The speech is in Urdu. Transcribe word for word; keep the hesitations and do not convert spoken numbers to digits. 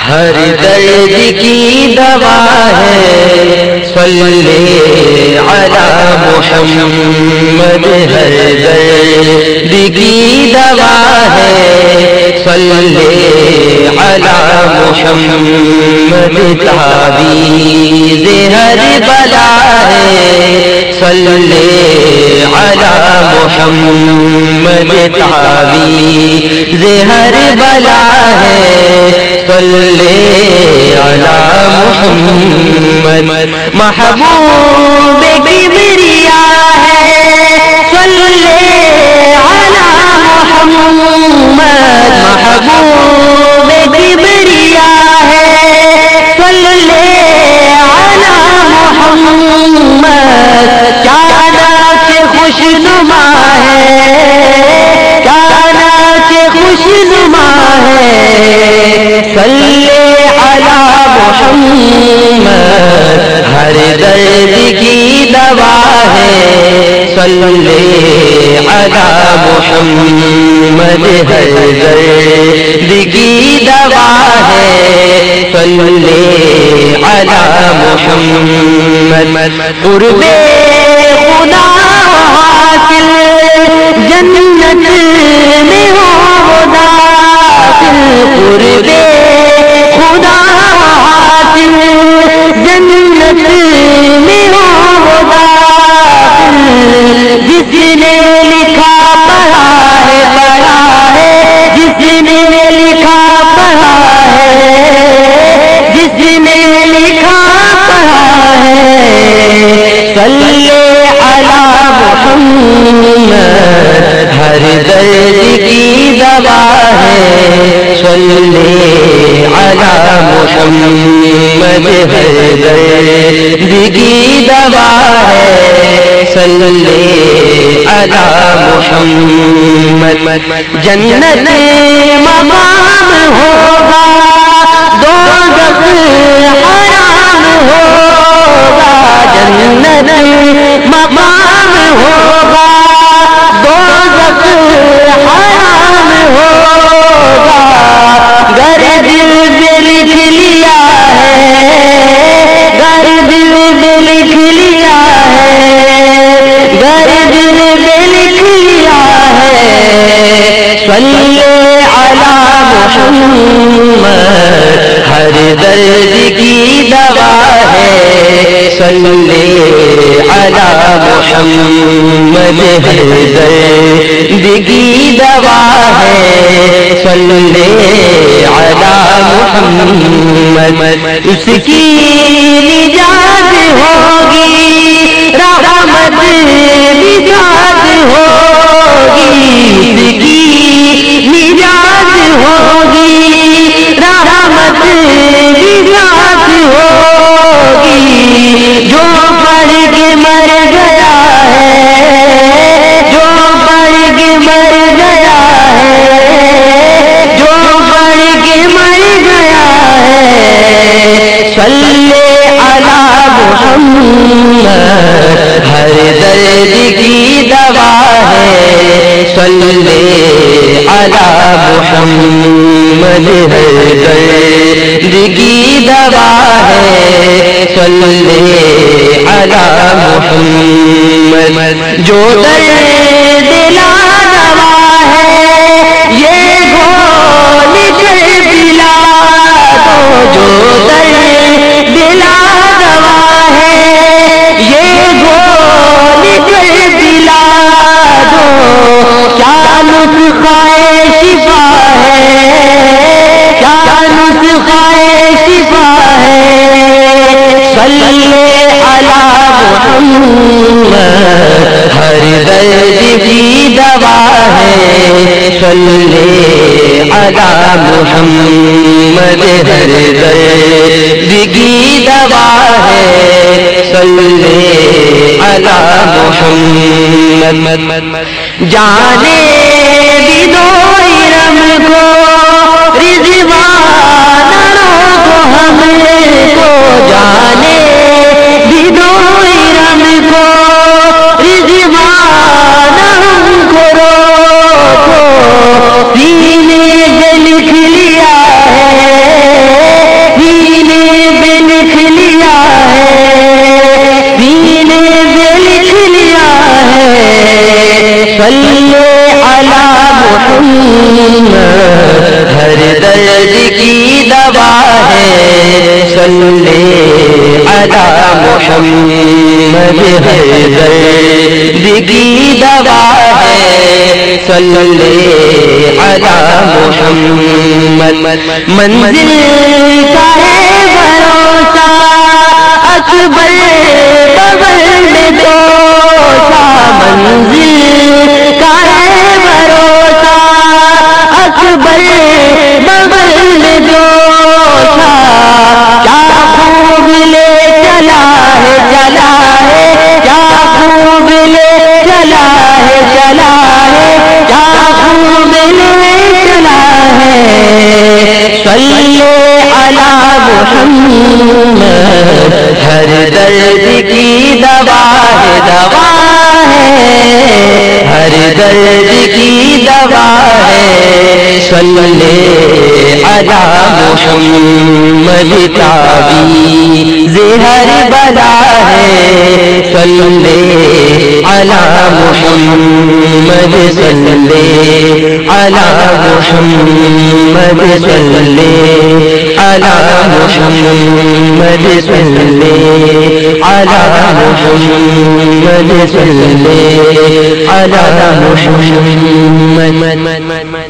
ہر درد کی دوا ہے صلی علی محمد، ہر درد کی دوا ہے صلی علی محمد، تعویذ ہر بلا ہے صلی علی محمد، تعویذ ہر بلا ہے صلی علی محمد، محبوب کبریا ہے صلی علی محمد، محبوب کبریا ہے صلی علی محمد، کیا نعت خوش نما ہے، کیا نعت خوش نما ہے صلی علی محمد، ہر درد کی دوا ہے صلی علی محمد، ہر درد کی دوا ہے صلی علی محمد، قرب خدا حاصل جنت میں ہو داخل، قرب خدا حاصل جنت میں ہو داخل، جس نے لکھا پڑھا ہے پڑھا ہے، جس نے لکھا پڑھا ہے، جس نے لکھا پڑھا ہے صلی علی محمد، ہر درد کی دوا ہے صلی علی محمد، ہر درد کی دوا ہے صلی علی محمد، جنت مقام ہوگا دوزخ حرام ہوگا، جنت مقام ہوگا دوزخ حرام ہوگا، گر دل میں لکھ لیا ہے، گر دل میں لکھ لیا ہے، گر دل میں لکھ لیا ہے صلی علی محمد، ہر درد کی دوا ہے صلی علی محمد، ہر درد کی دوا ہے صلی علی محمد، اس کی نجات ہوگی رحمت نجات ہوگی، اس کی نجات ہوگی رحمت نجات ہوگی، جو پڑھ کے مر گیا ہے، جو پڑھ کے مر گیا ہے، جو پڑھ کے مر گیا ہے صلی علی محمد، ہر درد کی دوا ہے صلی علی محمد، ہر درد کی دوا ہے صلی علی محمد، جو درد لا دوا ہے یہ گھول کر پلا دو، جو درد لا دوا ہے یہ گھول کر پلا دو، کیا نسخہ شفا ہے، کیا نسخہ شفا ہے صلی علی محمد، ہر درد کی دوا ہے صلی علی محمد، ہر درد کی دوا ہے صلی علی محمد، جانے بھی دو ارم کو رضوان کو ہم کو، جانے بھی دو ارم کو رضوان ہم کو رو کو، سینے سے لکھ لیا ہے درد کی دوا ہے صلی علی محمد، ہر درد کی دوا ہے صلی علی محمد، منزل کا ہے بھروسہ اکبر بغل میں دوسا، منزل کا ہے بھروسہ اکبر بغل میں دوسا، کیا خوب لے چلا ہے چلا ہے، کیا خوب لے چلا ہے چلا ہے، کیا خوب لے چلا ہے، صلی علی محمد، ہر درد کی دوا ہے دوا ہے، ہر درد کی دوا ہے صلی علی محمد، تعویذ ہر بلا ہے صلی علی محمد، صلی علی محمد، صلی علی محمد، صلی علی محمد، صلی علی محمد.